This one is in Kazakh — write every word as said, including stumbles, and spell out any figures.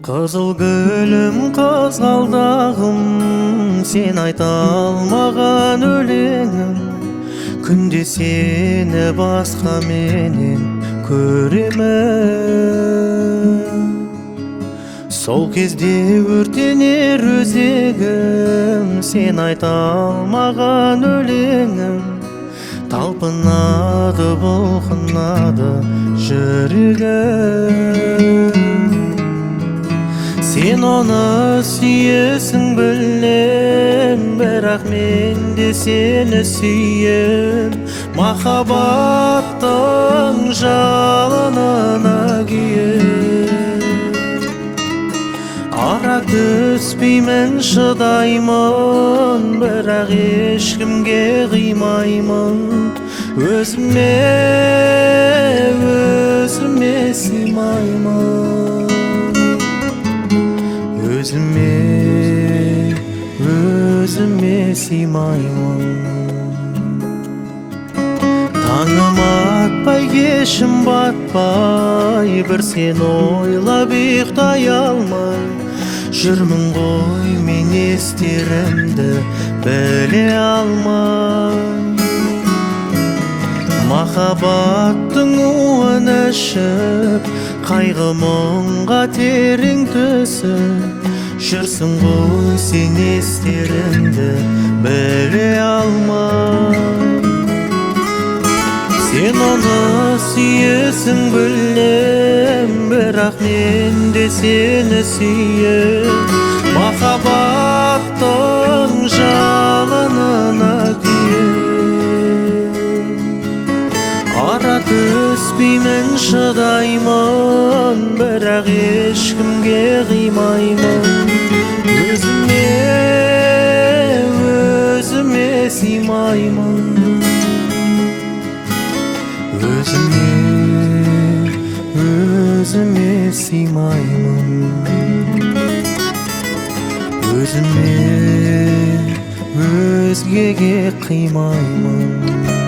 Қызыл гүлім, қызғалдағым, сен айта алмаған өлеңім. Күнде сені басқа менен көремін. Сол кезде өртенер өзегім, сен айта алмаған өлеңім. Талпынады, бұлқынады жүрегім. Сен оны сүйесің білем, бірақ мен де сені сүйем. Махаббаттың жалынына күйем. Ара түспеймін, шыдаймын, бірақ ешкімге қимаймын. Өзіме, өзіме сыймаймын. Өзіме, өзіме сыймаймын. Таңым атпай, кешім батпай, бір сен ойлап ұйықтай алмай жүрмін ғой мен, естерімді біле алмай. Махаббаттың уын ішіп, қайғы мұңға терең түсіп жүрсің ғой сен, естерімді біле алмай. Сен оны сүйесің білем, бірақ мен де сені сүйем. Махаббаттың жалынына күйем. Ара түспеймін, шыдаймын, бірақ ешкімге қимаймын. Өзіме, өзіме сыймаймын. Өзіме, өзіме сыймаймын. Өзіме, өзгеге қимаймын.